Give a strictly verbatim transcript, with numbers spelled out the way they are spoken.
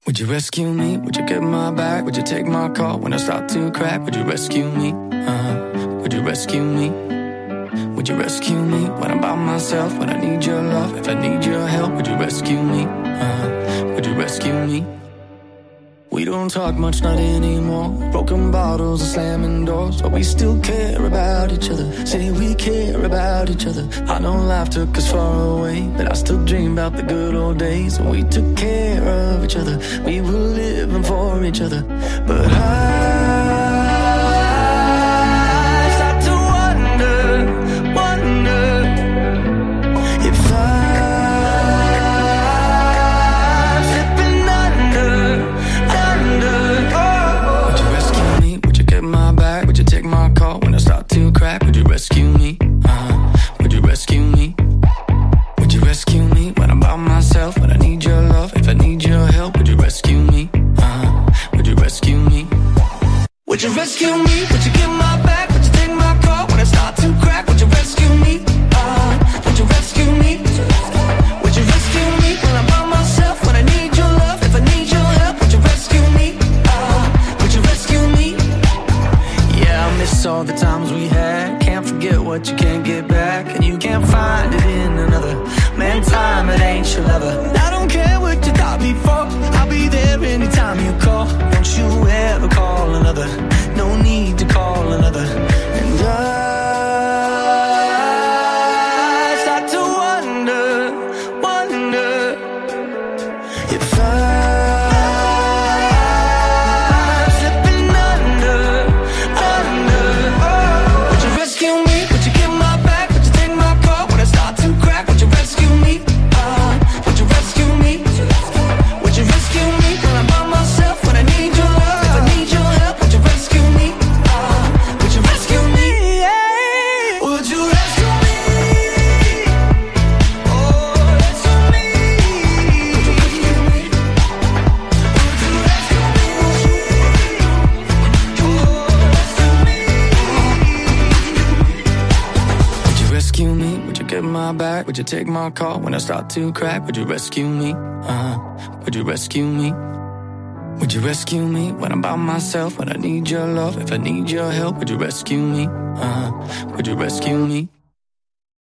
Would you rescue me? Would you get my back? Would you take my call when I start to crack? Would you rescue me? Uh, would you rescue me? Would you rescue me when I'm by myself? When I need your love, if I need your help, would you rescue me? Uh, would you rescue me? We don't talk much, not anymore. Broken bottles and slamming doors, but we still care about each other. Say we care about each other. I know life took us far away, but I still dream about the good old days when we took care of each other. We were living for each other. But I start to wonder, wonder if I'm slipping under, under. Would you rescue me? Would you get my back? Would you take my call when I start to crack? Would you rescue me? Uh, would you rescue me? Would you rescue me when I'm by myself? When I need your love, if I need your help, would you rescue me? Uh, would you rescue me? Would you rescue me? Would you get my back? Would you take my call when I start to crack? Would you rescue me? Uh, would you rescue me? Would you rescue me when I'm by myself? When I need your love, if I need your help, would you rescue me? Uh, would you rescue me? Yeah, I miss all the times we had. Can't forget what you can't get back, and you can't find it in another. Man, time, it ain't your lover. I don't care what you thought before. I'll be there anytime you call. Don't you ever call another. No need to call another. And I start to wonder, wonder if I'm slipping under, under. Would you rescue me? Would you get my back? Would you take my call when I start to crack? Would you rescue me? Uh, would you rescue me? Would you rescue me when I'm by myself? When I need your love, if I need your help, would you rescue me? Uh, would you rescue me? Yeah. Would you rescue me? Oh, rescue me. Would you rescue me? Would you rescue me? Oh, rescue me. Would you rescue me? Would you get my back? Would you take my call when I start to crack? Would you rescue me? Uh, would you rescue me? Would you rescue me when I'm by myself? When I need your love, if I need your help, would you rescue me? Uh, would you rescue me?